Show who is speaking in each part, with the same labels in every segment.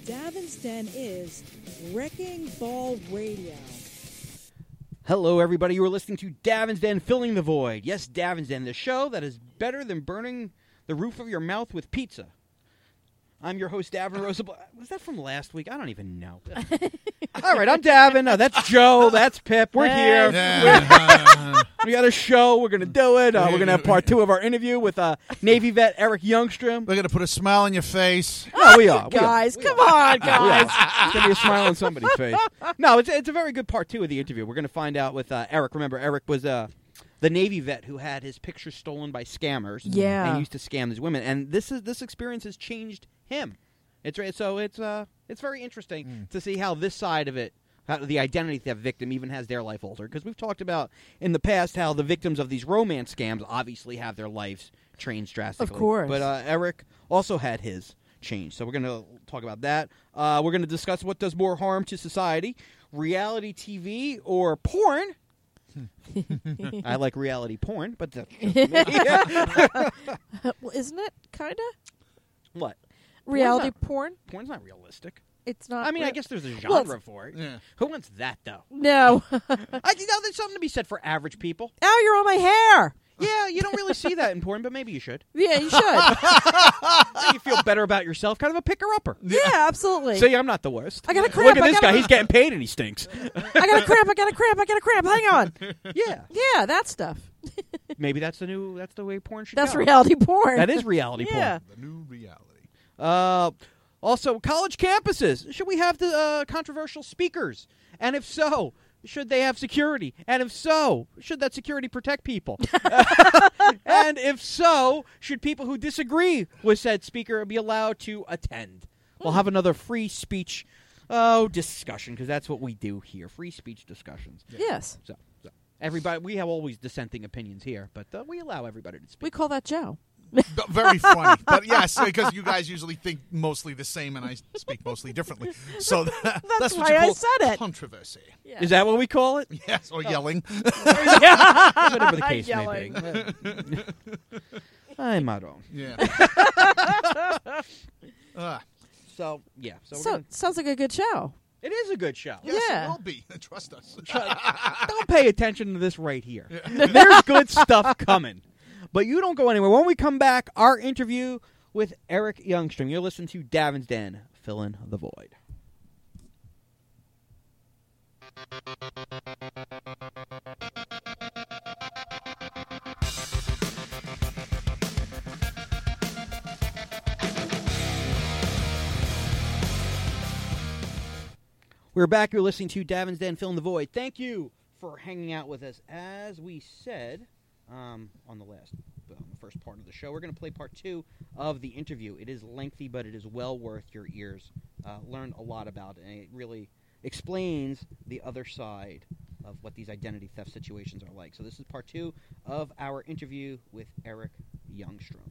Speaker 1: Davin's Den is Wrecking Ball Radio.
Speaker 2: Hello, everybody. You are listening to Davin's Den, Filling the Void. Yes, Davin's Den, the show that is better than burning the roof of your mouth with pizza. I'm your host, Davin Rosenblatt. Was that from last week? I don't even know. All right, I'm Davin. No, that's Joe. That's Pip. We're here. We got a show. We're going to do it. We're going to have part 2 of our interview with Navy vet Eric Youngstrom.
Speaker 3: We're going to put a smile on your face.
Speaker 2: No, we are.
Speaker 1: Guys, come on, guys.
Speaker 2: It's going to be a smile on somebody's face. No, it's a very good part 2 of the interview. We're going to find out with Eric. Remember, Eric was the Navy vet who had his pictures stolen by scammers.
Speaker 1: Yeah.
Speaker 2: And used to scam these women. And this experience has changed him. It's very interesting to see how this side of it, how the identity theft victim even has their life altered. Because we've talked about in the past how the victims of these romance scams obviously have their lives changed drastically.
Speaker 1: Of course.
Speaker 2: But Eric also had his changed. So we're going to talk about that. We're going to discuss what does more harm to society, reality TV or porn. I like reality porn, but that's just me.
Speaker 1: Well, isn't it, kind of?
Speaker 2: What?
Speaker 1: Reality porn?
Speaker 2: Porn's not realistic.
Speaker 1: It's not.
Speaker 2: I mean, I guess there's a genre for it.
Speaker 3: Yeah.
Speaker 2: Who wants that, though?
Speaker 1: No.
Speaker 2: There's something to be said for average people.
Speaker 1: Ow, you're on my hair.
Speaker 2: Yeah, you don't really see that in porn, but maybe you should.
Speaker 1: Yeah, you should.
Speaker 2: You feel better about yourself, kind of a picker-upper.
Speaker 1: Yeah, absolutely.
Speaker 2: See, I'm not the worst.
Speaker 1: I got a cramp.
Speaker 2: Look at this guy. He's getting paid and he stinks.
Speaker 1: I got a cramp. Hang on.
Speaker 2: Yeah.
Speaker 1: Yeah, that stuff.
Speaker 2: Maybe that's the way porn should
Speaker 1: That's
Speaker 2: go.
Speaker 1: reality porn.
Speaker 2: That is reality
Speaker 1: Yeah.
Speaker 3: The new reality.
Speaker 2: porn. Also, college campuses. Should we have the controversial speakers? And if so, should they have security? And if so, should that security protect people? And if so, should people who disagree with said speaker be allowed to attend? We'll have another free speech discussion, because that's what we do here, free speech discussions.
Speaker 1: Yes.
Speaker 2: So everybody, we have always dissenting opinions here, but we allow everybody to speak.
Speaker 1: We call that Joe.
Speaker 3: Very funny. But yes, because you guys usually think mostly the same and I speak mostly differently. So that's what
Speaker 1: why
Speaker 3: you
Speaker 1: I
Speaker 3: call
Speaker 1: said it.
Speaker 3: controversy.
Speaker 1: Yeah.
Speaker 2: Is that what we call it?
Speaker 3: Yes, or yelling.
Speaker 2: Whatever the case
Speaker 1: Yelling.
Speaker 2: may be. I'm not wrong.
Speaker 3: Yeah.
Speaker 2: So, yeah.
Speaker 1: So, sounds like a good show.
Speaker 2: It is a good show.
Speaker 3: Yes,
Speaker 1: Yeah.
Speaker 3: it will be. Trust us.
Speaker 2: Don't pay attention to this right here. There's good stuff coming. But you don't go anywhere. When we come back, our interview with Eric Youngstrom. You're listening to Davin's Den, Filling the Void. We're back. You're listening to Davin's Den, Filling the Void. Thank you for hanging out with us. As we said on the first part of the show, we're going to play part 2 of the interview. It is lengthy, but it is well worth your ears. Learn a lot about it, and it really explains the other side of what these identity theft situations are like. So this is part 2 of our interview with Eric Youngstrom.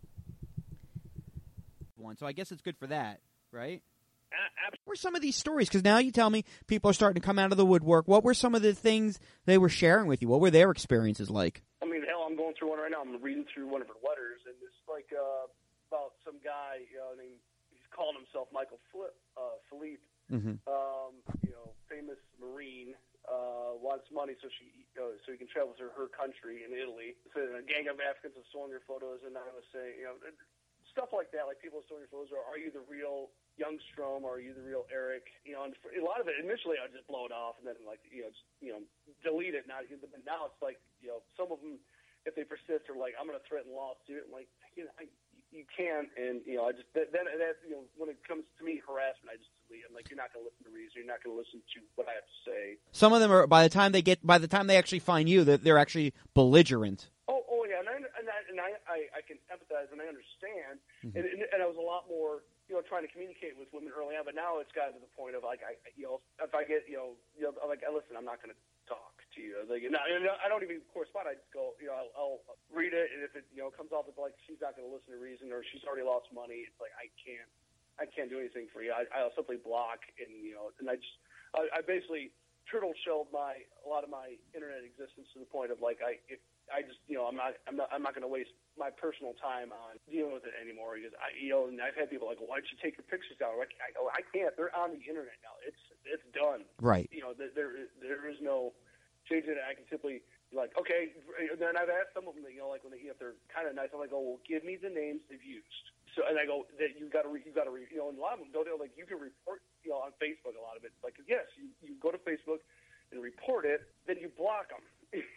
Speaker 2: So I guess it's good for that, right? What were some of these stories? Because now you tell me people are starting to come out of the woodwork. What were some of the things they were sharing with you? What were their experiences like?
Speaker 4: I mean, hell, I'm going through one right now. I'm reading through one of her letters, and it's like about some guy, named, he's calling himself Michael Philippe, famous Marine, wants money so he can travel to her country in Italy. So a gang of Africans have stolen your photos, and I was saying, stuff like that, like people have stolen your photos, or are you the real Youngstrom, or are you the real Eric? And a lot of it, initially I'd just blow it off and then delete it. Now it's like, some of them, if they persist, are like, I'm going to threaten lawsuit. I'm like, you can't. And, when it comes to me, harassment, I just delete. I'm like, you're not going to listen to reason. You're not going to listen to what I have to say.
Speaker 2: Some of them are, by the time they actually find you, that they're actually belligerent.
Speaker 4: Oh yeah. And I can empathize and I understand. Mm-hmm. And I was a lot more, trying to communicate with women early on, but now it's gotten to the point of like, if I get, I'm like, listen, I'm not going to talk to you. Like, I don't even correspond. I just go, I'll read it, and if it, comes off as like she's not going to listen to reason or she's already lost money, it's like I can't do anything for you. I'll simply block, and and I basically turtle shelled a lot of my internet existence to the point of like, if I just, I'm not going to waste my personal time on dealing with it anymore. Because and I've had people like, well, why don't you take your pictures down? I can't. They're on the internet now. It's done.
Speaker 2: Right.
Speaker 4: There is no changing it. I can simply be like, okay. Then I've asked some of them, like when if they're kind of nice, I'm like, oh, well, give me the names they've used. So, and I go that you got to, and a lot of them go there like you can report, on Facebook a lot of it. Like, yes, you go to Facebook and report it, then you block them.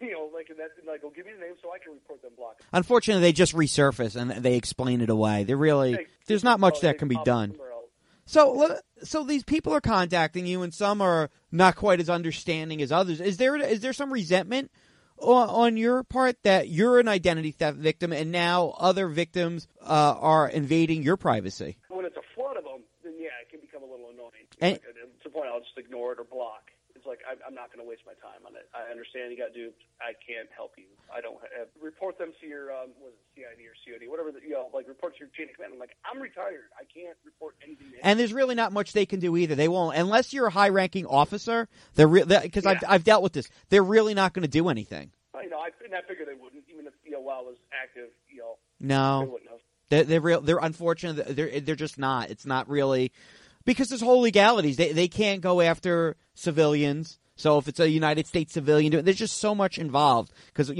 Speaker 4: And I go, give me the name so I can report them, block them.
Speaker 2: Unfortunately, they just resurface and they explain it away. There's not much that can be done. So these people are contacting you, and some are not quite as understanding as others. Is there some resentment on your part that you're an identity theft victim, and now other victims are invading your privacy?
Speaker 4: When it's a flood of them, then yeah, it can become a little annoying.
Speaker 2: And,
Speaker 4: to the point, I'll just ignore it or block. It's like I'm not going to waste my time on it. I understand you got to do. I can't help you. I don't report them to your CID or COD, whatever. Report to your chain of command. I'm like, I'm retired. I can't report anything.
Speaker 2: And there's really not much they can do either. They won't, unless you're a high-ranking officer. Because I've dealt with this. They're really not going to do anything.
Speaker 4: I figure they wouldn't, even if while it was active.
Speaker 2: No,
Speaker 4: they wouldn't have.
Speaker 2: They're unfortunate. They're just not. It's not really. Because there's whole legalities. They can't go after civilians. So if it's a United States civilian, there's just so much involved. Because,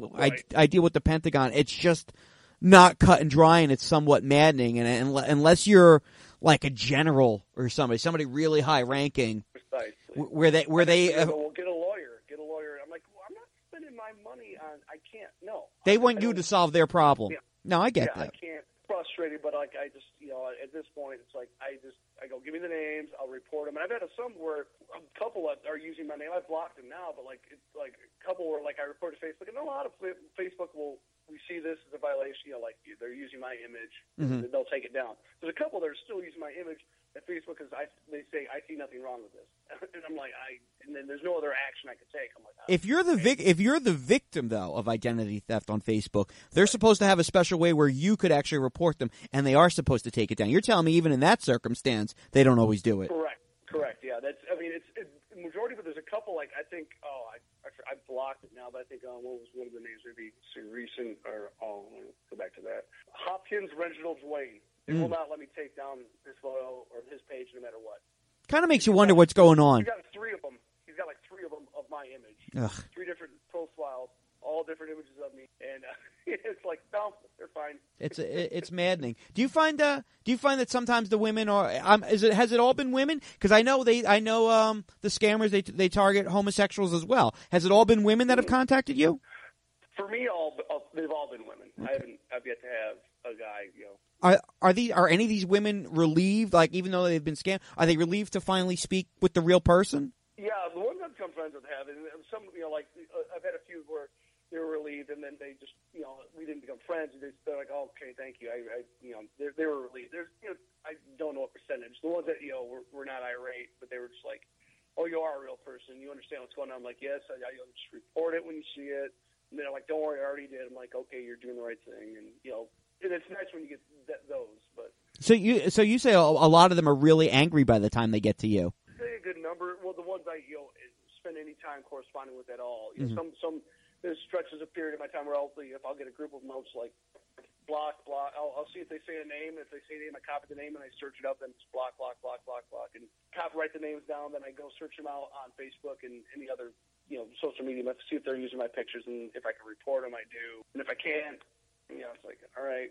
Speaker 2: I deal with the Pentagon. It's just not cut and dry, and it's somewhat maddening. And unless you're like a general or somebody really high ranking,
Speaker 4: precisely.
Speaker 2: where they
Speaker 4: well, get a lawyer. I'm like, well, I'm not spending my money on. I can't. No.
Speaker 2: They want you to solve their problem.
Speaker 4: Yeah.
Speaker 2: No, I get that.
Speaker 4: I can't. Frustrated, but I just, at this point, it's like I go, give me the names, I'll report them. And I've had some where a couple are using my name. I've blocked them now, but it's like a couple where I report to Facebook, and a lot of Facebook we see this as a violation. They're using my image, and they'll take it down. There's a couple that are still using my image at Facebook because they say I see nothing wrong with this, and I'm like, and then there's no other action I could take. I'm like,
Speaker 2: if you're the victim though of identity theft on Facebook, they're supposed to have a special way where you could actually report them, and they are supposed to take it down. You're telling me even in that circumstance, they don't always do it.
Speaker 4: Correct. Yeah, it's majority, but there's a couple I think. I blocked it now, but I think what was one of the names? Maybe recent or let me go back to that. Hopkins Reginald Dwayne. They will not let me take down his photo or his page no matter what.
Speaker 2: Kind of makes you wonder what's going on.
Speaker 4: He's got three of them. He's got three of them of my image.
Speaker 2: Ugh.
Speaker 4: 3 different profiles, all different images of me, and it's like, no, they're fine.
Speaker 2: It's maddening. Do you find that sometimes the women are? Has it all been women? Because I know the scammers they target homosexuals as well. Has it all been women that have contacted you?
Speaker 4: For me, they've all been women. Okay. I've yet to have a guy,
Speaker 2: Are any of these women relieved? Like, even though they've been scammed, are they relieved to finally speak with the real person?
Speaker 4: Yeah, the ones I've become friends with have, and some, I've had a few where they were relieved, and then they just, we didn't become friends. They're like, oh, okay, thank you. They were relieved. There's, I don't know what percentage. The ones that, were not irate, but they were just like, oh, you are a real person. You understand what's going on. I'm like, yes, I'll just report it when you see it. And they're like, don't worry, I already did. I'm like, okay, you're doing the right thing, and and it's nice when you get those. But
Speaker 2: so you say a lot of them are really angry by the time they get to you.
Speaker 4: Say a good number. Well, the ones I spend any time corresponding with at all. Some there's stretches of period of my time where if I'll get a group of them, I'll just block. I'll see if they say a name. If they say a name, I copy the name and I search it up. Then just block, and copyright the names down. Then I go search them out on Facebook and any other social media. Let's see if they're using my pictures, and if I can report them, I do. And if I can't, it's like, all right.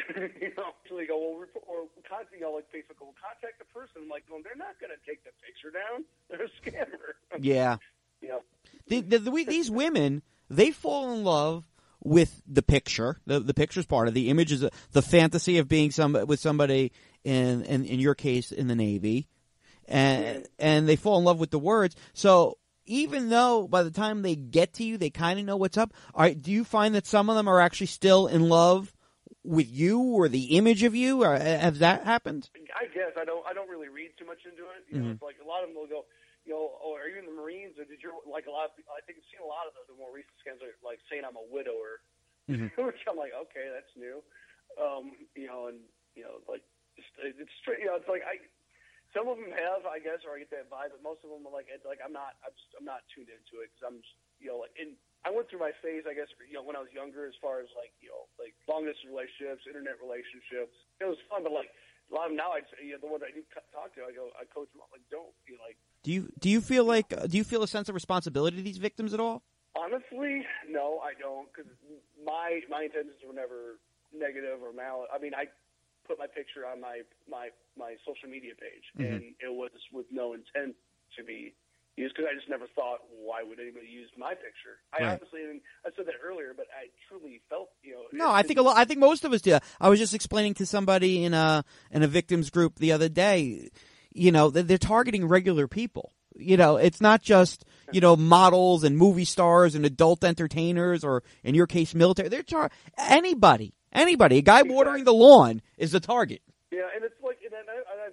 Speaker 4: So they go, or contact, like Facebook will contact the person. I'm like, well, they're not going to take the picture down. They're a scammer.
Speaker 2: Yeah. These women, they fall in love with the picture. The picture's part of the image is the fantasy of being with somebody in your case in the Navy, and they fall in love with the words. So even though by the time they get to you, they kind of know what's up. Do you find that some of them are actually still in love with you or the image of you? Or has that happened?
Speaker 4: I guess I don't really read too much into it. It's like a lot of them will go, oh, are you in the Marines, or did you like a lot of? I think I've seen a lot of the more recent scams like saying I'm a widower, which I'm like, okay, that's new. It's straight. It's like some of them have, I guess, or I get that vibe, but most of them are like I'm not tuned into it because I'm just, and I went through my phase, I guess, when I was younger, as far as like long distance relationships, internet relationships. It was fun, but like a lot of them now, the ones I do talk to, I coach them. I'm like, don't like.
Speaker 2: Do you feel a sense of responsibility to these victims at all?
Speaker 4: Honestly, no, I don't, because my intentions were never negative or malice. I mean, I put my picture on my social media page, and it was with no intent to be used, because I just never thought, why would anybody use my picture? I said that earlier, but I truly felt,
Speaker 2: No, I think most of us do. I was just explaining to somebody in a victims group the other day. They're targeting regular people. It's not just models and movie stars and adult entertainers, or in your case, military. They're anybody. A guy watering the lawn is the target.
Speaker 4: Yeah, and it's like, and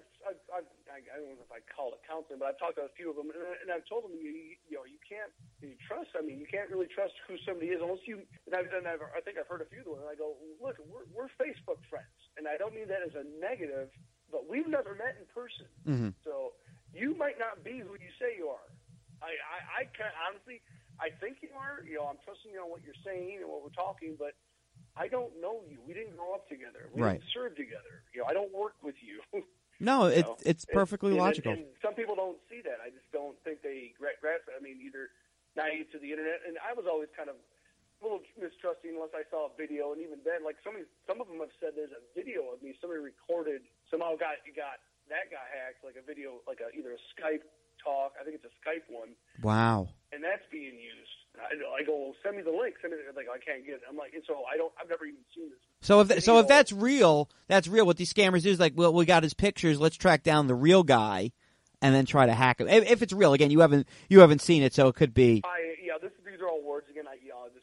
Speaker 4: I don't know if I call it counseling, but I've talked to a few of them, and I've told them, you can't trust. I mean, you can't really trust who somebody is unless you. And I think I've heard a few of them, and I go, look, we're Facebook friends, and I don't mean that as a negative, but we've never met in person.
Speaker 2: Mm-hmm.
Speaker 4: So you might not be who you say you are. I can't, honestly, I think you are. I'm trusting you on what you're saying and what we're talking, but I don't know you. We didn't grow up together. We didn't serve together. I don't work with you.
Speaker 2: No, it's perfectly logical.
Speaker 4: And some people don't see that. I just don't think they grasp it. I mean, either naive to the internet, and I was always kind of a little mistrusting unless I saw a video, and even then, like some of them have said there's a video of me. Somebody recorded, somehow got that got hacked, like a video, like either a Skype talk. I think it's a Skype one.
Speaker 2: Wow. And
Speaker 4: that's being used. I go, well, send me the link. Send me the, like, I can't get it. I'm like, so I've never even seen this.
Speaker 2: So if that's real, that's real. What these scammers do is like, well, we got his pictures. Let's track down the real guy, and then try to hack him. If it's real, again, you haven't seen it, so it could be.
Speaker 4: These are all words again.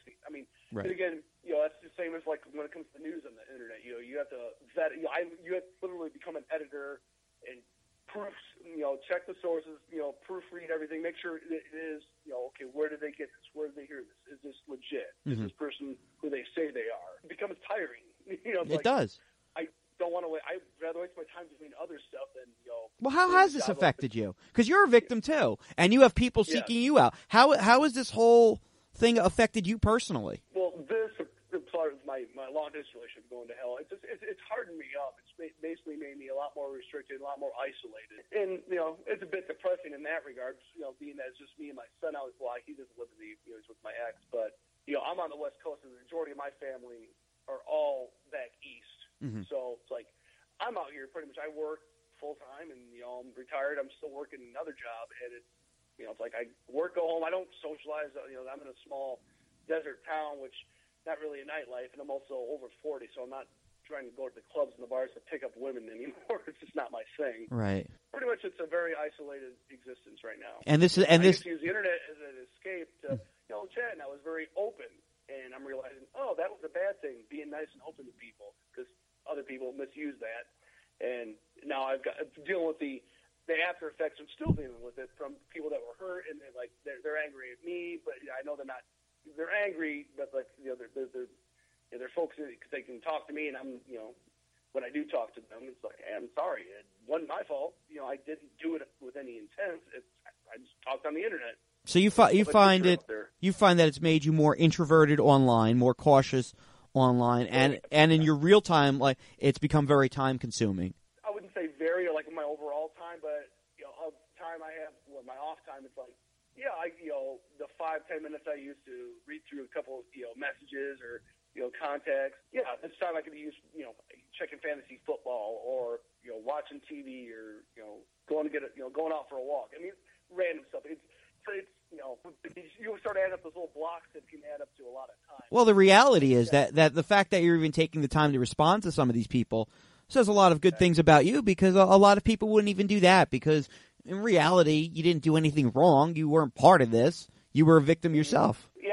Speaker 2: Right.
Speaker 4: But again, that's the same as like when it comes to news on the internet. You have to vet. You have to literally become an editor and proofs. Check the sources. Proofread everything. Make sure it is. Okay, where did they get this? Where did they hear this? Is this legit? Is this person who they say they are? It becomes tiring.
Speaker 2: It does.
Speaker 4: I don't want to wait. I'd rather waste my time doing other stuff than
Speaker 2: Well, how has this affected you? Because you're a victim too, and you have people seeking you out. How has this whole thing affected you personally?
Speaker 4: Well, this part of my long distance relationship going to hell. It's hardened me up. It's basically made me a lot more restricted, a lot more isolated, and it's a bit depressing in that regard. Being that it's just me and my son out. Well, he doesn't live in he's with my ex, but I'm on the West Coast, and the majority of my family are all back east.
Speaker 2: Mm-hmm.
Speaker 4: So it's like I'm out here pretty much. I work full time, and I'm retired. I'm still working another job, and it's like I work, go home. I don't socialize. I'm in a small desert town, which not really a nightlife, and I'm also over 40, so I'm not trying to go to the clubs and the bars to pick up women anymore. It's just not my thing.
Speaker 2: Right.
Speaker 4: Pretty much, it's a very isolated existence right now.
Speaker 2: And this
Speaker 4: I used to use the internet as an escape to chat, and I was very open. And I'm realizing, that was a bad thing, being nice and open to people, because other people misuse that. And now I've got dealing with the after effects. I'm still dealing with it from people that were hurt, and they're angry at me, but I know they're not. They're angry, but like they're focusing because they can talk to me, and I'm when I do talk to them, it's like, hey, I'm sorry, it wasn't my fault. I didn't do it with any intent. I just talked on the internet. So you find
Speaker 2: that it's made you more introverted online, more cautious online, and in your real time, like it's become very time consuming.
Speaker 4: I wouldn't say very like in my overall time, but of time I have, my off time, it's like the 5-10 minutes I used to read through a couple messages or contacts. Yeah, this time I could use checking fantasy football or watching TV or going out for a walk. I mean, random stuff. It's you start adding up those little blocks that can add up to a lot of time.
Speaker 2: Well, the reality is that the fact that you're even taking the time to respond to some of these people says a lot of good things about you, because a lot of people wouldn't even do that, because in reality you didn't do anything wrong. You weren't part of this. You were a victim yourself.
Speaker 4: Yeah,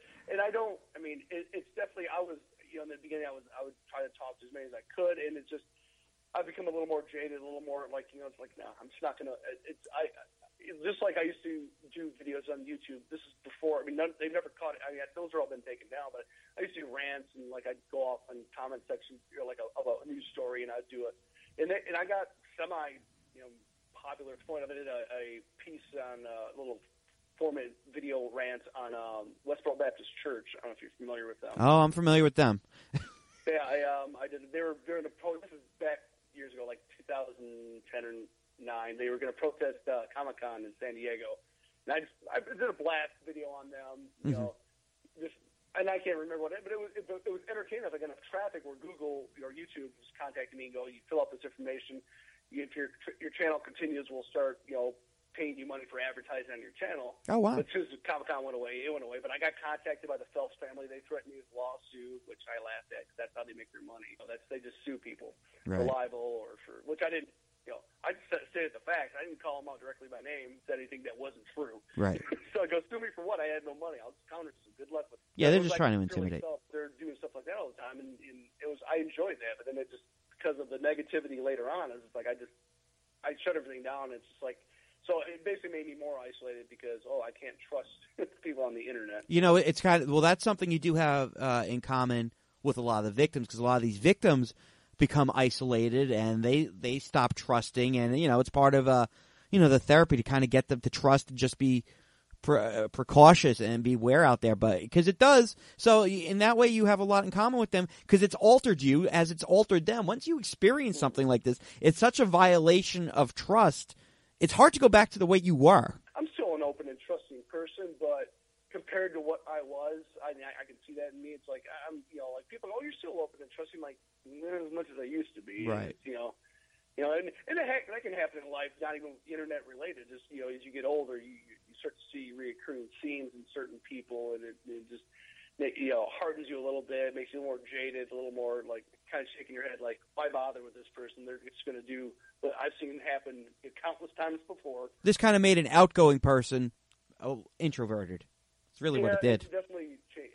Speaker 4: it's definitely, I was, in the beginning I would try to talk to as many as I could, and it's just, I've become a little more jaded, a little more like, it's like, no, I'm just not going to, just like I used to do videos on YouTube. This is before, they've never caught it. Those are all been taken down, but I used to do rants, and like I'd go off on comment sections, like of a news story, and I'd do it. And I got semi, popular point of it, a piece on a little 4-minute video rant on Westboro Baptist Church. I don't know if you're familiar with them.
Speaker 2: Oh, I'm familiar with them.
Speaker 4: Yeah, I did. They were during the this was back years ago, like 2010 or 9. They were going to protest Comic-Con in San Diego, and I did a blast video on them. You know, and I can't remember what it, but it was entertaining. If I got enough traffic, where Google or YouTube was contacting me and go, you fill out this information, if your channel continues, we'll start paying you money for advertising on your channel.
Speaker 2: Oh, wow.
Speaker 4: But as soon as Comic-Con went away, it went away. But I got contacted by the Phelps family. They threatened me with a lawsuit, which I laughed at because that's how they make their money. They just sue people for libel or for, which I didn't, I just stated the facts. I didn't call them out directly by name, said anything that wasn't true.
Speaker 2: Right.
Speaker 4: So I go, sue me for what? I had no money. I'll just counter some. Good luck with it.
Speaker 2: Yeah, they're just trying to intimidate.
Speaker 4: They're doing stuff like that all the time, and I enjoyed that. But then it just, because of the negativity later on, it's just like I shut everything down. It's just like, so it basically made me more isolated because, I can't trust people on the internet.
Speaker 2: It's that's something you do have in common with a lot of the victims, because a lot of these victims become isolated and they stop trusting, and it's part of the therapy to kind of get them to trust and just be precautious and beware out there, but because it does. So in that way, you have a lot in common with them because it's altered you as it's altered them. Once you experience something like this, it's such a violation of trust. It's hard to go back to the way you were.
Speaker 4: I'm still an open and trusting person, but compared to what I was, I can see that in me. It's like I'm, like people go, "Oh, you're still open and trusting." Like, not as much as I used to be.
Speaker 2: Right.
Speaker 4: And that can happen in life, not even internet related. Just as you get older, you start to see recurring themes in certain people, and it just hardens you a little bit, makes you more jaded, a little more like kind of shaking your head, like, why bother with this person? They're just going to do what I've seen happen countless times before.
Speaker 2: This kind of made an outgoing person introverted. It's really what it did.
Speaker 4: It definitely changed.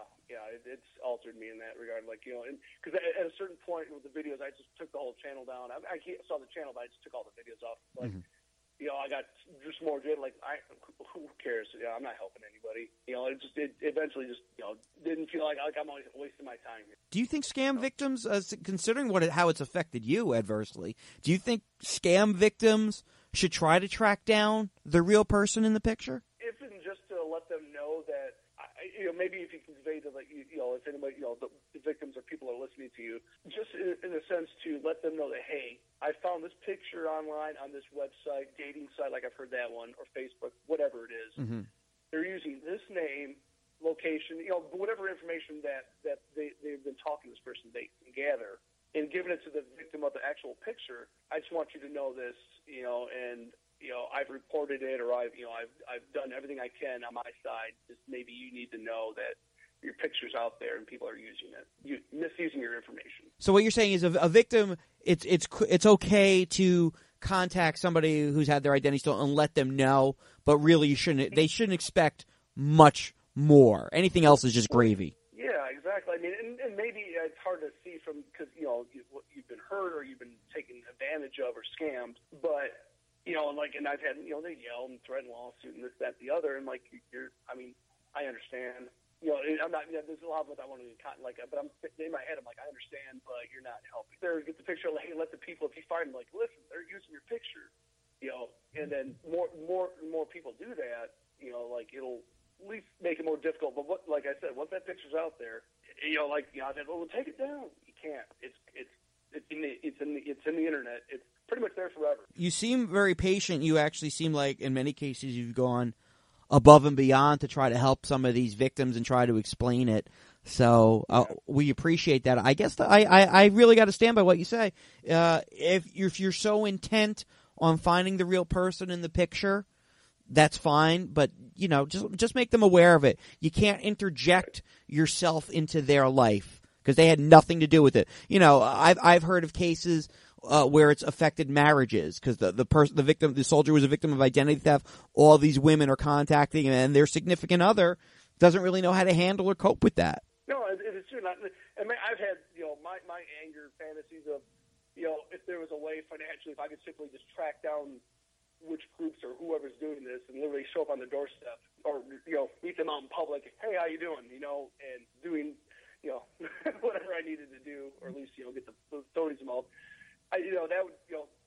Speaker 4: It's altered me in that regard. Like, and because at a certain point with the videos, I just took the whole channel down. I saw the channel, but I just took all the videos off. Like, I got just more jaded. Like, who cares? I'm not helping anybody. It eventually just didn't feel like I'm always wasting my time.
Speaker 2: Do you think scam victims, considering how it's affected you adversely, do you think scam victims should try to track down the real person in the picture?
Speaker 4: If and just to let them know that, maybe if you convey to if anybody, the victims or people are listening to you, just in a sense to let them know that, hey, I found this picture online on this website, dating site, like I've heard that one, or Facebook, whatever it is. Mm-hmm. They're using this name, location, whatever information that they've been talking to this person, they can gather, and giving it to the victim of the actual picture. I just want you to know this, and I've reported it, or I've done everything I can on my side. Just maybe you need to know that your picture's out there and people are using it, misusing your information.
Speaker 2: So what you're saying is a victim, it's okay to contact somebody who's had their identity stolen and let them know, but really they shouldn't expect much more. Anything else is just gravy.
Speaker 4: Yeah, exactly. I mean, and maybe it's hard to see from because you've been hurt or you've been taken advantage of or scammed, but. And I've had, they yell and threaten lawsuit and this, that, the other, and I understand. I'm not. There's a lot of what I want to but I'm in my head. I'm like, I understand, but you're not helping. There, get the picture. Like, let the people. If you find them, like, listen, they're using your picture. And then more people do that. It'll at least make it more difficult. But like I said, once that picture's out there, I said, well, take it down. You can't. It's in the internet. It's pretty much there forever. You
Speaker 2: seem very patient. You actually seem like, in many cases, you've gone above and beyond to try to help some of these victims and try to explain it. So we appreciate that. I guess I really got to stand by what you say. If you're so intent on finding the real person in the picture, that's fine. But just make them aware of it. You can't interject yourself into their life because they had nothing to do with it. I've heard of cases where it's affected marriages because the soldier was a victim of identity theft. All these women are contacting him, and their significant other doesn't really know how to handle or cope with that.
Speaker 4: No, it's true. I've had my anger fantasies of if there was a way financially, if I could simply just track down which groups or whoever's doing this and literally show up on the doorstep or meet them out in public. Hey, how you doing? And doing whatever I needed to do, or at least get the authorities involved. That would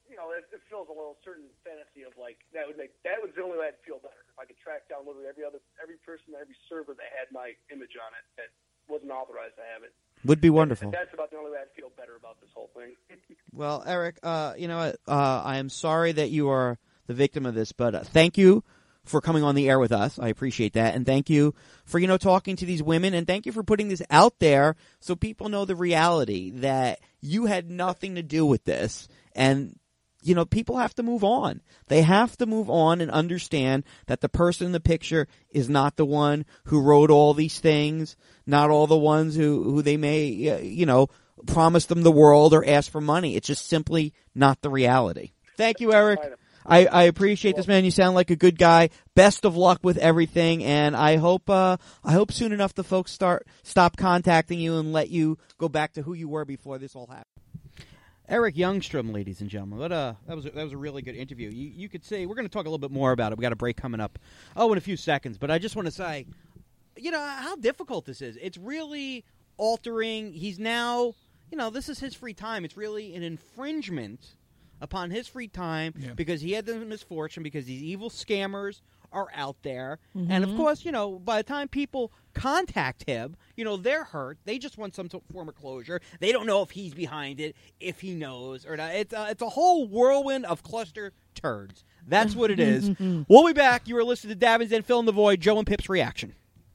Speaker 4: it fills a little certain fantasy of like that was the only way I'd feel better if I could track down literally every person, every server that had my image on it that wasn't authorized to have it.
Speaker 2: Would be wonderful.
Speaker 4: And that's about the only way I'd feel better about this whole thing.
Speaker 2: Well, Eric, you know what? I am sorry that you are the victim of this, but thank you for coming on the air with us. I appreciate that. And thank you for, talking to these women. And thank you for putting this out there so people know the reality that you had nothing to do with this. And, people have to move on. They have to move on and understand that the person in the picture is not the one who wrote all these things, not all the ones who they may, promise them the world or ask for money. It's just simply not the reality. Thank you, Eric. I appreciate this, man. You sound like a good guy. Best of luck with everything, and I hope soon enough the folks stop contacting you and let you go back to who you were before this all happened. Eric Youngstrom, ladies and gentlemen. That was a really good interview. You could say we're going to talk a little bit more about it. We got a break coming up. In a few seconds, but I just want to say, how difficult this is. It's really altering. He's now, this is his free time. It's really an infringement upon his free time because he had the misfortune, because these evil scammers are out there. Mm-hmm. And, of course, by the time people contact him, they're hurt. They just want some form of closure. They don't know if he's behind it, if he knows or not. It's a whole whirlwind of cluster turds. That's what it is. We'll be back. You are listening to Davins Den Fill in the Void, Joe and Pip's reaction.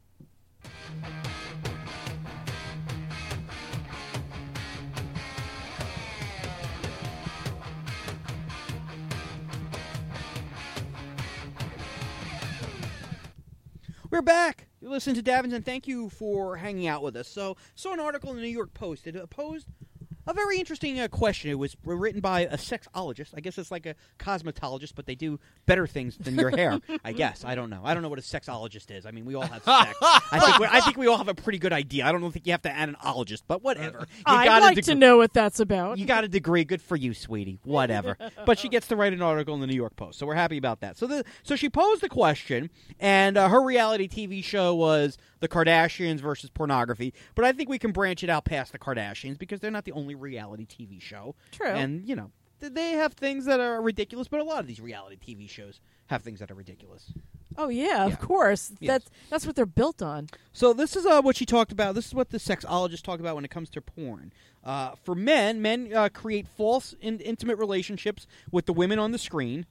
Speaker 2: We're back. You listen to Davins, and thank you for hanging out with us. So, saw an article in the New York Post. It posed a very interesting question. It was written by a sexologist. I guess it's like a cosmetologist, but they do better things than your hair. I guess. I don't know. I don't know what a sexologist is. I mean, we all have sex. I think we all have a pretty good idea. I don't think you have to add an ologist, but whatever.
Speaker 5: I'd like to know what that's about.
Speaker 2: You got a degree. Good for you, sweetie. Whatever. But she gets to write an article in the New York Post, so we're happy about that. So she posed the question, and her reality TV show was the Kardashians versus pornography. But I think we can branch it out past the Kardashians because they're not the only reality TV show.
Speaker 5: True.
Speaker 2: And, they have things that are ridiculous, but a lot of these reality TV shows have things that are ridiculous.
Speaker 5: Oh, yeah, of course.
Speaker 2: Yes.
Speaker 5: That's what they're built on.
Speaker 2: So this is what she talked about. This is what the sexologist talked about when it comes to porn. For men create false intimate relationships with the women on the screen.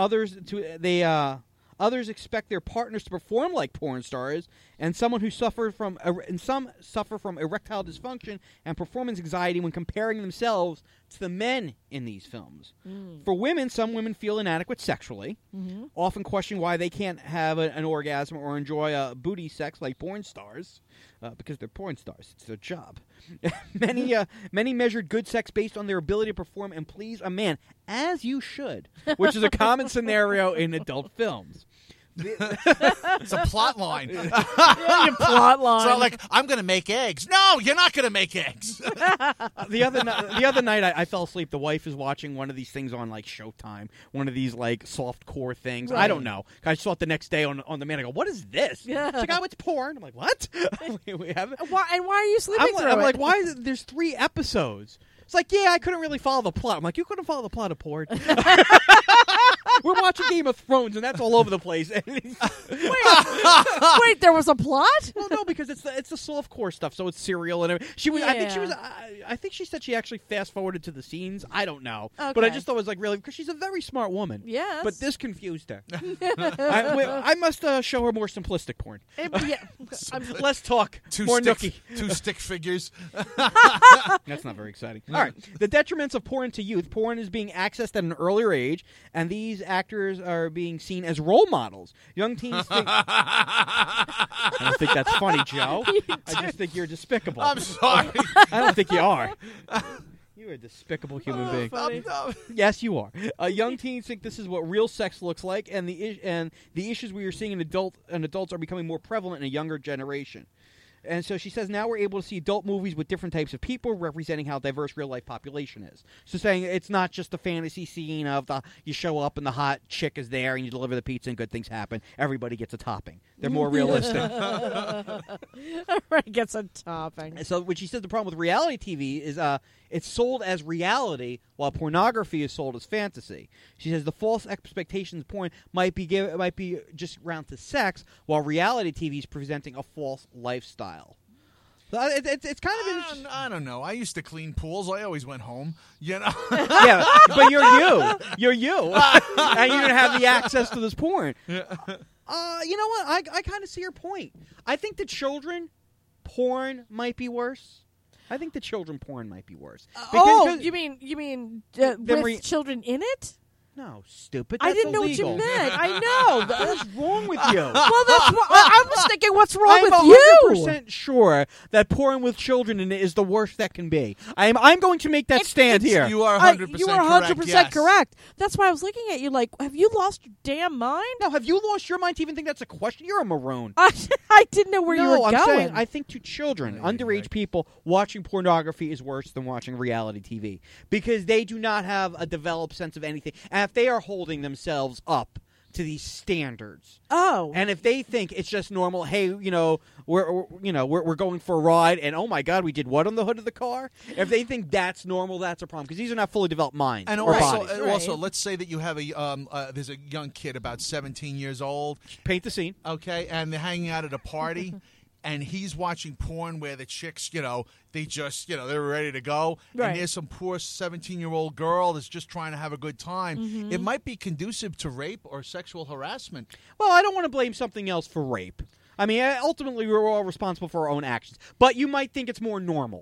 Speaker 2: Others expect their partners to perform like porn stars, and some suffer from erectile dysfunction and performance anxiety when comparing themselves to the men in these films. For women, some women feel inadequate sexually, often question why they can't have an orgasm or enjoy booty sex like porn stars, because they're porn stars. It's their job. Many measured good sex based on their ability to perform and please a man, as you should, which is a common scenario in adult films.
Speaker 3: It's a plot line.
Speaker 5: Plot line.
Speaker 3: So like, I'm going to make eggs. No, you're not going to make eggs.
Speaker 2: The other night, I fell asleep. The wife is watching one of these things on like Showtime, one of these like soft core things. Right. I don't know. I saw it the next day on the man. I go, "What is this?"
Speaker 5: Yeah.
Speaker 2: It's like, "Oh, it's porn." I'm like, "What?" we have it.
Speaker 5: Why are you sleeping through
Speaker 2: I'm
Speaker 5: it?
Speaker 2: like, "Why is it, there's 3 episodes?" It's like, yeah, I couldn't really follow the plot. I'm like, you couldn't follow the plot of porn. We're watching Game of Thrones, and that's all over the place.
Speaker 5: Wait, there was a plot?
Speaker 2: Well, no, because it's the softcore stuff, so it's serial and everything. I think she said she actually fast forwarded to the scenes. I don't know, but I just thought it was like really because she's a very smart woman.
Speaker 5: Yes,
Speaker 2: but this confused her. I must show her more simplistic porn. Less talk, more nookie.
Speaker 3: 2 stick figures.
Speaker 2: That's not very exciting. All right, the detriments of porn to youth. Porn is being accessed at an earlier age, and these actors are being seen as role models. Young teens think... I don't think that's funny, Joe. I just think you're despicable.
Speaker 3: I'm sorry.
Speaker 2: I don't think you are. You're a despicable human being. Yes, you are. Young teens think this is what real sex looks like, and the issues we are seeing in adults are becoming more prevalent in a younger generation. And so she says now we're able to see adult movies with different types of people representing how diverse real life population is. So saying it's not just the fantasy scene of you show up and the hot chick is there and you deliver the pizza and good things happen. Everybody gets a topping. They're more realistic.
Speaker 5: Everybody gets a topping.
Speaker 2: So when she said the problem with reality TV is it's sold as reality while pornography is sold as fantasy. She says the false expectations of porn might be just around to sex, while reality TV is presenting a false lifestyle. So it's kind of interesting.
Speaker 3: I don't know. I used to clean pools. I always went home. You know.
Speaker 2: Yeah, but you're you. You're you, and you don't have the access to this porn. You know what? I kind of see your point. I think the children porn might be worse. I think the children porn might be worse.
Speaker 5: You mean with children in it?
Speaker 2: No, stupid.
Speaker 5: I
Speaker 2: That's
Speaker 5: didn't
Speaker 2: illegal.
Speaker 5: know what you meant. I know.
Speaker 2: What is wrong with you?
Speaker 5: Well, that's what I was thinking. What's wrong with
Speaker 2: I'm
Speaker 5: you?
Speaker 2: 100% sure that porn with children in it is the worst that can be. I'm going to make that stand here.
Speaker 3: You are 100%
Speaker 5: You are 100%
Speaker 3: correct.
Speaker 5: correct. That's why I was looking at you like, have you lost your damn mind?
Speaker 2: No, have you lost your mind to even think that's a question? You're a maroon.
Speaker 5: I didn't know where you were
Speaker 2: I'm
Speaker 5: going.
Speaker 2: saying I think to children, underage people, watching pornography is worse than watching reality TV because they do not have a developed sense of anything. And if they are holding themselves up to these standards, and if they think it's just normal, hey, we're going for a ride, and oh my God, we did what on the hood of the car? If they think that's normal, that's a problem because these are not fully developed minds
Speaker 3: and
Speaker 2: or
Speaker 3: also,
Speaker 2: bodies.
Speaker 3: also, let's say that you have there's a young kid about 17 years old.
Speaker 2: Paint the scene.
Speaker 3: Okay, and they're hanging out at a party. And he's watching porn where the chicks, they just, they're ready to go.
Speaker 5: Right.
Speaker 3: And there's some poor 17-year-old girl that's just trying to have a good time.
Speaker 5: Mm-hmm.
Speaker 3: It might be conducive to rape or sexual harassment.
Speaker 2: Well, I don't want to blame something else for rape. I mean, ultimately, we're all responsible for our own actions. But you might think it's more normal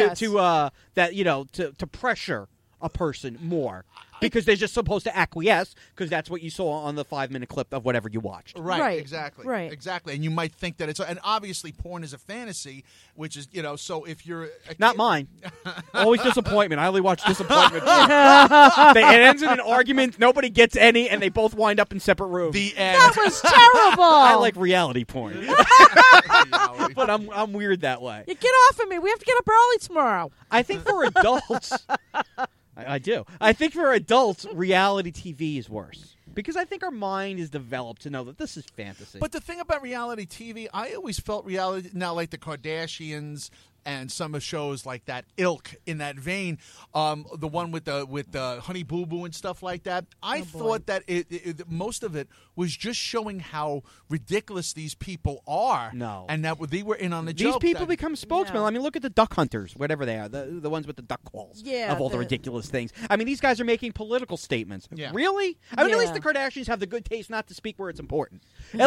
Speaker 2: to pressure a person more because they're just supposed to acquiesce because that's what you saw on the 5-minute clip of whatever you watched.
Speaker 3: Right, exactly.
Speaker 5: Right.
Speaker 3: Exactly. And you might think that and obviously porn is a fantasy, which is, so if you're...
Speaker 2: Not mine. Always disappointment. I only watch disappointment. It ends in an argument, nobody gets any, and they both wind up in separate rooms.
Speaker 3: The end.
Speaker 5: That was terrible.
Speaker 2: I like reality porn. But I'm weird that way.
Speaker 5: You get off of me. We have to get up early tomorrow.
Speaker 2: I think for adults... I do. I think for adults, reality TV is worse. Because I think our mind is developed to know that this is fantasy.
Speaker 3: But the thing about reality TV, I always felt reality, now like the Kardashians and some of shows like that ilk in that vein, the one with the Honey Boo Boo and stuff like that. I thought that most of it was just showing how ridiculous these people are.
Speaker 2: No.
Speaker 3: And that they were in on the
Speaker 2: These
Speaker 3: joke.
Speaker 2: people become spokesmen.
Speaker 5: No.
Speaker 2: I mean, look at the duck hunters, whatever they are, the ones with the duck calls of all the ridiculous things. I mean, these guys are making political statements.
Speaker 3: Yeah.
Speaker 2: Really? I mean, at least
Speaker 5: Yeah.
Speaker 2: the Kardashians have the good taste not to speak where it's important. At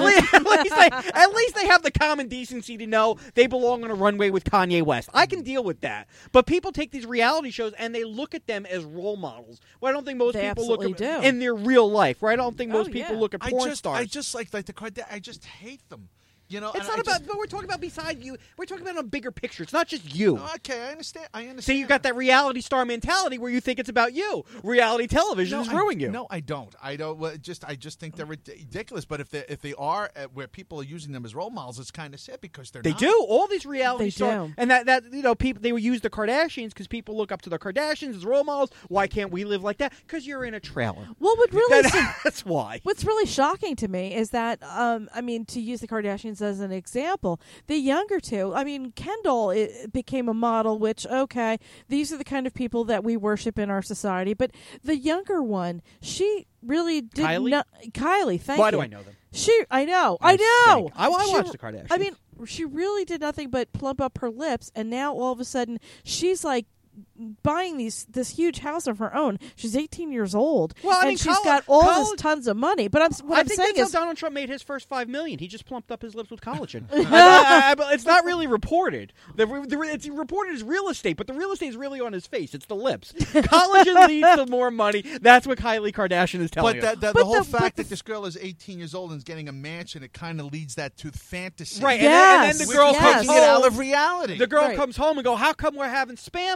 Speaker 2: least they have the common decency to know they belong on a runway with Kanye West. I can deal with that. But people take these reality shows and they look at them as role models. Well, I don't think most
Speaker 5: They
Speaker 2: people look at
Speaker 5: absolutely do.
Speaker 2: in their real life, right? I don't think most people
Speaker 5: yeah.
Speaker 2: look at porn stars.
Speaker 3: I just like the Kardashians. I just hate them.
Speaker 2: It's not about, but we're talking about beside you. We're talking about a bigger picture. It's not just you.
Speaker 3: Okay, I understand.
Speaker 2: So you got that reality star mentality where you think it's about you. Reality television is ruining you.
Speaker 3: No, I don't. I don't. Well, I just think they're ridiculous. But if they are where people are using them as role models, it's kind of sad because they're
Speaker 2: They
Speaker 3: not.
Speaker 2: do all these reality stars,
Speaker 5: do.
Speaker 2: and that people they will use the Kardashians because people look up to the Kardashians as role models. Why can't we live like that? Because you're in a trailer.
Speaker 5: Well, what really
Speaker 2: That's why.
Speaker 5: What's really shocking to me is that, to use the Kardashians as an example, the younger two, Kendall became a model, which, okay, these are the kind of people that we worship in our society. But the younger one, she really did
Speaker 2: Kylie?
Speaker 5: not. Kylie, thank
Speaker 2: Why
Speaker 5: you.
Speaker 2: do I know them?
Speaker 5: I know.
Speaker 2: I
Speaker 5: She-
Speaker 2: watched the Kardashians.
Speaker 5: She really did nothing but plump up her lips, and now all of a sudden she's like buying this huge house of her own. She's 18 years old, and she's got all this tons of money. But
Speaker 2: I think
Speaker 5: saying
Speaker 2: that's
Speaker 5: is,
Speaker 2: how Donald Trump made his first $5 million. He just plumped up his lips with collagen. It's not really reported. It's reported as real estate, but the real estate is really on his face. It's the lips. Collagen leads to more money. That's what Kylie Kardashian is telling you.
Speaker 3: But the whole fact that this girl is 18 years old and is getting a mansion, it kind of leads that to fantasy.
Speaker 2: Right,
Speaker 5: Yes.
Speaker 2: and then the girl comes
Speaker 3: taking it out
Speaker 2: home.
Speaker 3: of reality.
Speaker 2: The girl
Speaker 5: Right.
Speaker 2: comes home and go, how come we're having spam again?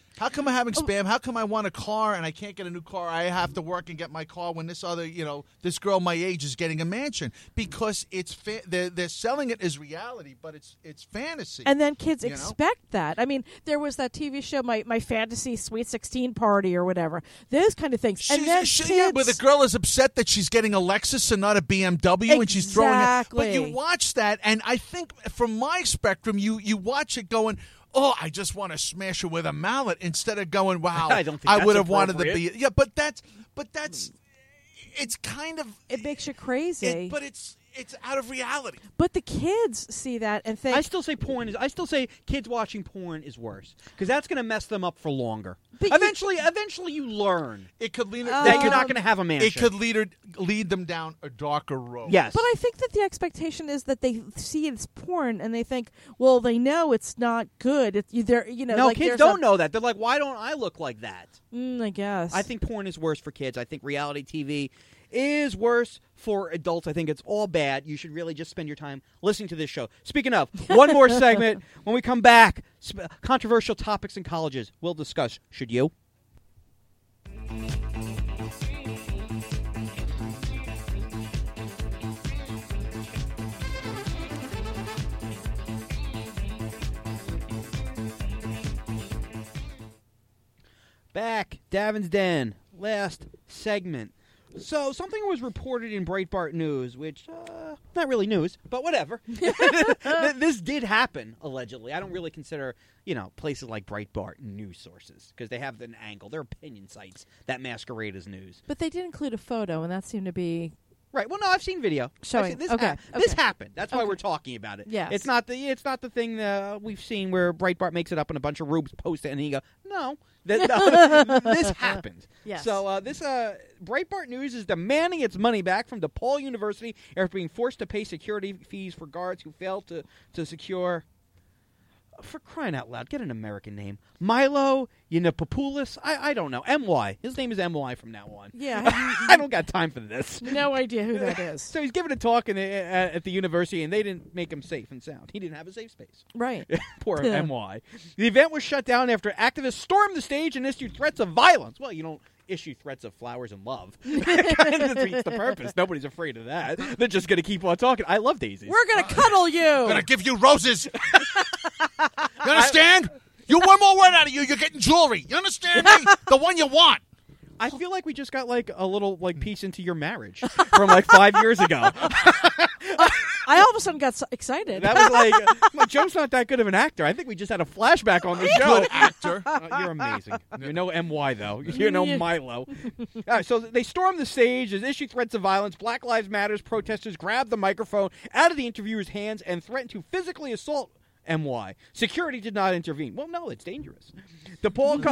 Speaker 3: How come I'm having spam? How come I want a car and I can't get a new car? I have to work and get my car when this other, this girl my age is getting a mansion because it's they're selling it as reality, but it's fantasy.
Speaker 5: And then kids
Speaker 3: You know?
Speaker 5: expect that. I mean, there was that TV show, my Fantasy Sweet 16 Party or whatever. Those kind of things. And then
Speaker 3: Where the girl is upset that she's getting a Lexus and not a BMW, and she's throwing it. But you watch that, and I think from my spectrum, you watch it going, oh, I just want to smash her with a mallet instead of going, wow,
Speaker 2: I don't think
Speaker 3: would
Speaker 2: that's
Speaker 3: have wanted to be.
Speaker 2: appropriate.
Speaker 3: Yeah, but that's it's kind of
Speaker 5: it makes you crazy.
Speaker 3: but it's out of reality.
Speaker 5: But the kids see that and think.
Speaker 2: I still say kids watching porn is worse because that's going to mess them up for longer.
Speaker 5: But
Speaker 2: Eventually, you learn
Speaker 3: It could lead
Speaker 2: that you're not going to have a mansion.
Speaker 3: It could lead them down a darker road.
Speaker 2: Yes,
Speaker 5: But I think that the expectation is that they see it's porn and they think, well, they know it's not good. It's either
Speaker 2: no,
Speaker 5: like
Speaker 2: kids
Speaker 5: there's
Speaker 2: don't know that. They're like, why don't I look like that?
Speaker 5: I guess.
Speaker 2: I think porn is worse for kids. I think reality TV is worse for adults. I think it's all bad. You should really just spend your time listening to this show. Speaking of, one more segment. When we come back, controversial topics in colleges. We'll discuss. Should you? Back, Davin's Den, last segment. So, something was reported in Breitbart News, which, not really news, but whatever. This did happen, allegedly. I don't really consider, places like Breitbart news sources, because they have an angle. They're opinion sites that masquerade as news.
Speaker 5: But they did include a photo, and that seemed to be
Speaker 2: Right. Well, no, I've seen video.
Speaker 5: showing.
Speaker 2: This
Speaker 5: Okay.
Speaker 2: This happened. That's why
Speaker 5: Okay.
Speaker 2: we're talking about it.
Speaker 5: Yes.
Speaker 2: It's not the thing we've seen where Breitbart makes it up and a bunch of rubes post it and he go, no, this happened.
Speaker 5: Yes.
Speaker 2: So this Breitbart News is demanding its money back from DePaul University after being forced to pay security fees for guards who failed to secure. For crying out loud, get an American name. Milo Yiannopoulos? I don't know. M.Y. His name is M.Y. from now on.
Speaker 5: Yeah.
Speaker 2: I don't got time for this.
Speaker 5: No idea who that is.
Speaker 2: So he's giving a talk at the university, and they didn't make him safe and sound. He didn't have a safe space.
Speaker 5: Right.
Speaker 2: Poor
Speaker 5: Yeah.
Speaker 2: M.Y. The event was shut down after activists stormed the stage and issued threats of violence. Well, you don't issue threats of flowers and love. It kind of defeats the purpose. Nobody's afraid of that. They're just going to keep on talking. I love daisies.
Speaker 5: We're going to cuddle you.
Speaker 3: I'm gonna give you roses. You understand? You one more word out of you, you're getting jewelry. You understand me? The one you want.
Speaker 2: I feel like we just got a little piece into your marriage from 5 years ago.
Speaker 5: I all of a sudden got so excited.
Speaker 2: That was Joe's not that good of an actor. I think we just had a flashback on the show.
Speaker 3: Good actor.
Speaker 2: You're amazing. You're no M.Y., though. You're no Milo. All right, so they stormed the stage, issued threats of violence. Black Lives Matters protesters grabbed the microphone out of the interviewer's hands and threatened to physically assault M.Y. Security did not intervene. Well, no, it's dangerous. DePaul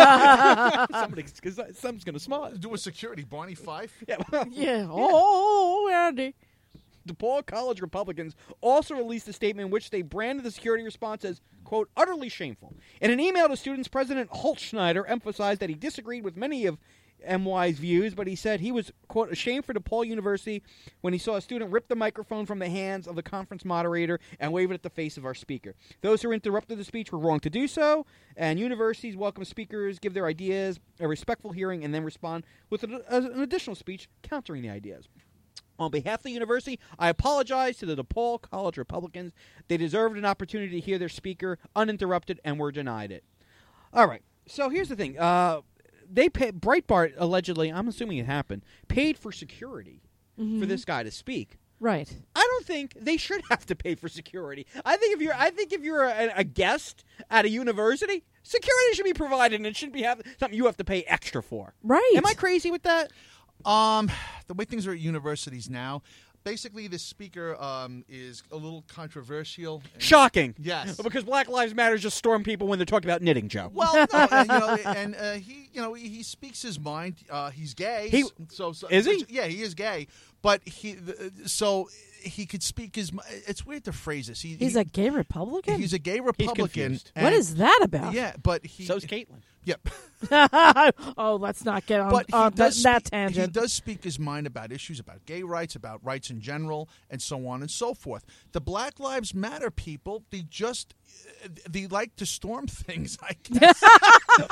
Speaker 2: something's going to smile.
Speaker 3: Do a security, Barney Fife.
Speaker 2: Yeah.
Speaker 5: Yeah. Oh, Andy.
Speaker 2: DePaul College Republicans also released a statement in which they branded the security response as, quote, utterly shameful. In an email to students, President Holzschneider emphasized that he disagreed with many of M.Y.'s views, but he said he was, quote, ashamed for DePaul University when he saw a student rip the microphone from the hands of the conference moderator and wave it at the face of our speaker. Those who interrupted the speech were wrong to do so, and universities welcome speakers, give their ideas a respectful hearing, and then respond with an additional speech countering the ideas. On behalf of the university, I apologize to the DePaul College Republicans. They deserved an opportunity to hear their speaker uninterrupted and were denied it. All right. So here's the thing. They paid, Breitbart allegedly, I'm assuming it happened, paid for security for this guy to speak.
Speaker 5: Right.
Speaker 2: I don't think they should have to pay for security. I think if you're a guest at a university, security should be provided, and it shouldn't be something you have to pay extra for.
Speaker 5: Right.
Speaker 2: Am I crazy with that?
Speaker 3: The way things are at universities now, basically the speaker is a little controversial.
Speaker 2: Shocking.
Speaker 3: Yes.
Speaker 2: Because Black Lives Matter just storm people when they're talking about knitting, Joe.
Speaker 3: Well, no, he speaks his mind. He's gay.
Speaker 2: Is he?
Speaker 3: Yeah, he is gay. But so he could speak his. It's weird to phrase this.
Speaker 5: He's a gay Republican?
Speaker 3: He's a gay Republican.
Speaker 2: confused.
Speaker 5: What is that about?
Speaker 3: Yeah, but
Speaker 2: So's Caitlin.
Speaker 3: Yep.
Speaker 5: Oh, let's not get on,
Speaker 3: But
Speaker 5: that tangent.
Speaker 3: He does speak his mind about issues, about gay rights, about rights in general, and so on and so forth. The Black Lives Matter people, they like to storm things, I guess.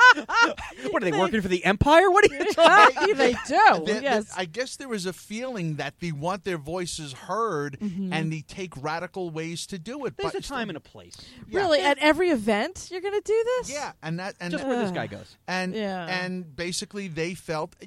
Speaker 2: are they working for the Empire? What are you talking?
Speaker 5: They do. Yes.
Speaker 3: I guess there was a feeling that they want their voices heard, and they take radical ways to do it.
Speaker 2: There's
Speaker 3: but
Speaker 2: a time and a place.
Speaker 5: Really, at every event, you're going to do this?
Speaker 3: Yeah, and
Speaker 2: Just where this guy goes.
Speaker 3: And basically they felt,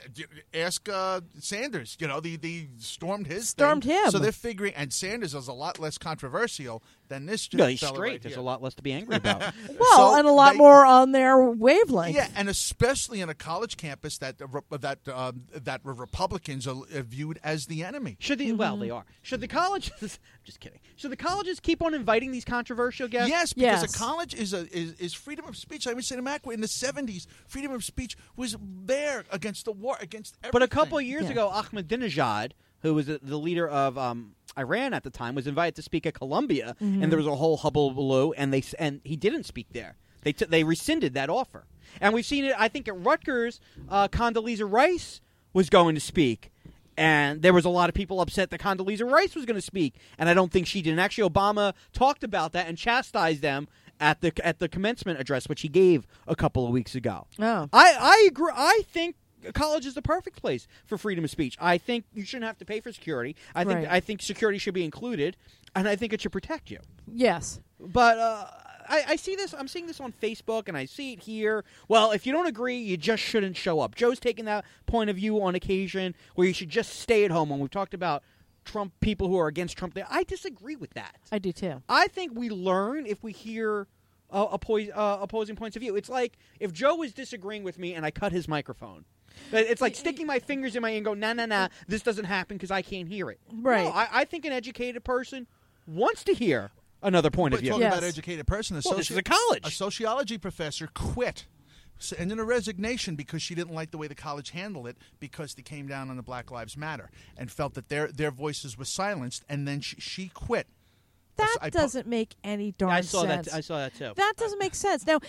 Speaker 3: ask Sanders. They stormed his thing.
Speaker 5: him.
Speaker 3: So they're figuring, and Sanders is a lot less controversial than this.
Speaker 2: No, he's
Speaker 3: fella
Speaker 2: straight.
Speaker 3: right
Speaker 2: There's
Speaker 3: here.
Speaker 2: a lot less to be angry about.
Speaker 5: Well, and a lot more on their wavelength.
Speaker 3: Yeah, and especially in a college campus that Republicans are viewed as the enemy.
Speaker 2: Should the well, they are. Should the colleges? Just kidding. Should the colleges keep on inviting these controversial guests?
Speaker 3: Yes, because
Speaker 5: Yes.
Speaker 3: a college is freedom of speech. I would say to Mac, in the 70s, freedom of speech was there against the war, against everything.
Speaker 2: But a couple of years
Speaker 5: Yeah.
Speaker 2: ago, Ahmadinejad, who was the leader of Iran at the time, was invited to speak at Columbia, and there was a whole hullabaloo, and he didn't speak there. They rescinded that offer, and we've seen it. I think at Rutgers, Condoleezza Rice was going to speak, and there was a lot of people upset that Condoleezza Rice was going to speak, and I don't think she did. And actually, Obama talked about that and chastised them at the commencement address, which he gave a couple of weeks ago.
Speaker 5: Oh.
Speaker 2: I agree. I think college is the perfect place for freedom of speech. I think you shouldn't have to pay for security. I think security should be included, and I think it should protect you.
Speaker 5: Yes.
Speaker 2: But I see this. I'm seeing this on Facebook, and I see it here. Well, if you don't agree, you just shouldn't show up. Joe's taken that point of view on occasion, where you should just stay at home. When we've talked about Trump, people who are against Trump, I disagree with that.
Speaker 5: I do too.
Speaker 2: I think we learn if we hear opposing points of view. It's like if Joe was disagreeing with me and I cut his microphone. It's like sticking my fingers in my ear and go, nah, this doesn't happen because I can't hear it.
Speaker 5: Right.
Speaker 2: No, I think an educated person wants to hear another point of
Speaker 3: But
Speaker 2: view.
Speaker 3: talking about
Speaker 5: Yes.
Speaker 3: educated person,
Speaker 2: Well, this is a college.
Speaker 3: A sociology professor quit. And in a resignation because she didn't like the way the college handled it because they came down on the Black Lives Matter and felt that their voices were silenced, and then she quit.
Speaker 5: That doesn't make any darn
Speaker 2: I saw
Speaker 5: sense.
Speaker 2: that. I saw that too.
Speaker 5: That doesn't make sense. Now,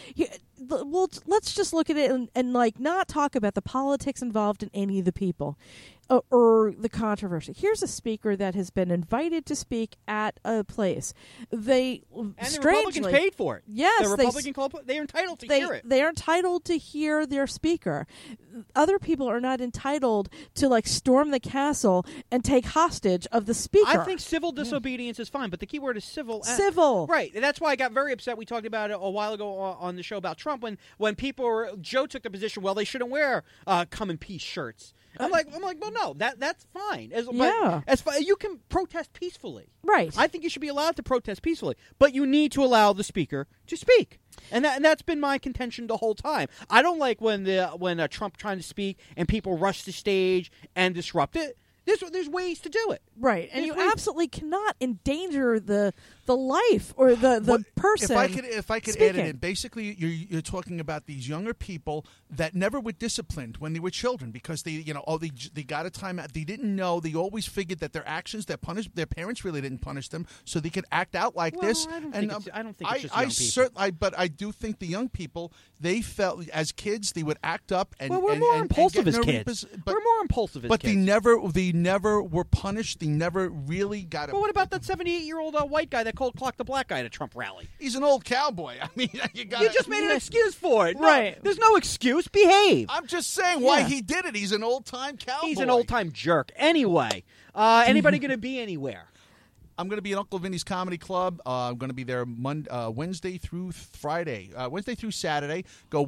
Speaker 5: let's just look at it and not talk about the politics involved in any of the people or the controversy. Here's a speaker that has been invited to speak at a place.
Speaker 2: And the Republicans paid for it.
Speaker 5: Yes,
Speaker 2: the Republican club. They're entitled to hear it.
Speaker 5: They are entitled to hear their speaker. Other people are not entitled to storm the castle and take hostage of the speaker.
Speaker 2: I think civil disobedience is fine, but the key word is civil.
Speaker 5: Civil.
Speaker 2: Right. And that's why I got very upset. We talked about it a while ago on the show about Trump when people were, Joe took the position, well, they shouldn't wear come in peace shirts. I'm like, well, no, that's fine. You can protest peacefully.
Speaker 5: Right.
Speaker 2: I think you should be allowed to protest peacefully, but you need to allow the speaker to speak. And that's been my contention the whole time. I don't like when Trump trying to speak and people rush the stage and disrupt it. There's ways to do it.
Speaker 5: Right. And you absolutely cannot endanger the life or the person.
Speaker 3: If I could
Speaker 5: speaking.
Speaker 3: add it in, basically you're talking about these younger people that never were disciplined when they were children because they got a time out. They didn't know. They always figured that their actions, their parents really didn't punish them, so they could act out like this.
Speaker 2: I don't think it's just young people.
Speaker 3: But I do think the young people, they felt as kids they would act up and
Speaker 2: we're more impulsive as kids.
Speaker 3: But
Speaker 2: we're more impulsive as
Speaker 3: but
Speaker 2: kids.
Speaker 3: they never were punished. They never really got.
Speaker 2: But what about that 78-year-old white guy that cold clocked the black guy at a Trump rally?
Speaker 3: He's an old cowboy. I mean, you
Speaker 2: just made an excuse for it.
Speaker 5: Right.
Speaker 2: No, there's no excuse. Behave.
Speaker 3: I'm just saying why he did it. He's an old-time cowboy.
Speaker 2: He's an old-time jerk. Anyway, anybody going to be anywhere?
Speaker 3: I'm going to be at Uncle Vinny's Comedy Club. I'm going to be there Wednesday through Friday. Wednesday through Saturday. Go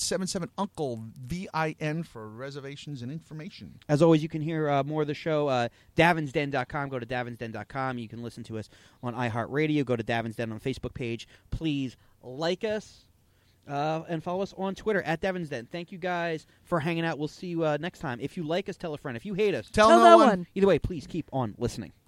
Speaker 3: 1-877-UNCLE-VIN for reservations and information.
Speaker 2: As always, you can hear more of the show. DavinsDen.com. Go to DavinsDen.com. You can listen to us on iHeartRadio. Go to Davins Den on Facebook page. Please like us and follow us on Twitter at DavinsDen. Thank you guys for hanging out. We'll see you next time. If you like us, tell a friend. If you hate us,
Speaker 5: tell no one.
Speaker 2: Either way, please keep on listening.